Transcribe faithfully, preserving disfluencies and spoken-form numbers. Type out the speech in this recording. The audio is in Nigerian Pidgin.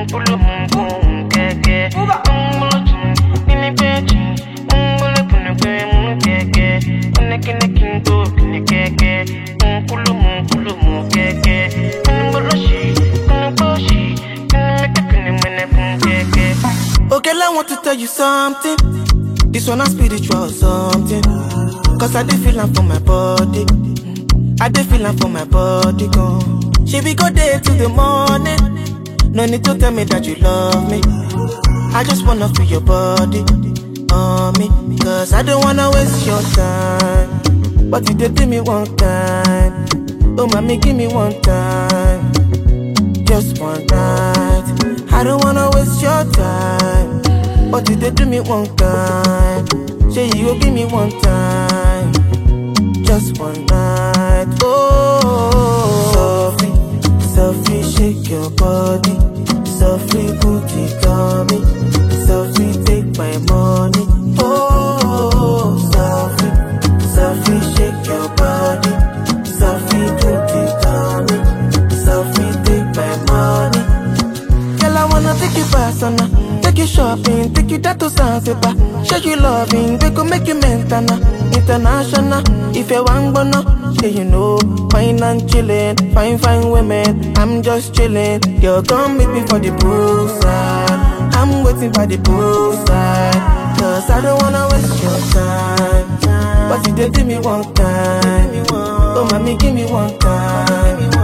pulo mumbo keke. Umbulo chum, nini bechi. Umbulo pune pe mu keke. Uneki neki to kine keke. Umpulo mumpulo mu keke. Umbulo shi, umbulo shi. Uneki kine mene pun keke. Okay, I want to tell you something. This one a spiritual something. Cause I dey feel am for my body. I dey feel am for my body gone. She be go day to the morning. No need to tell me that you love me. I just wanna feel your body on me. Cause I don't wanna waste your time. But you did do me one time. Oh mommy, give me one time. Just one night. I don't wanna waste your time. But you did do me one time. Say you go give me one time. Just one night. Oh, Sophie, Sophie, shake your body. Sophie, put it on me. Sophie, take my money. Oh, Sophie, Sophie, shake your body. Sophie, put it on me. Sophie, take my money. Girl, I wanna take you personal. Take you shopping, take you that to Zanzibar. Show you loving, they gon' make you mental, international. If you want bono, say you know, fine and chillin', fine fine women. I'm just chillin', girl come meet me for the poolside. I'm waiting for the poolside, cause I don't wanna waste your time. But you did give me one time, oh mommy give me one time.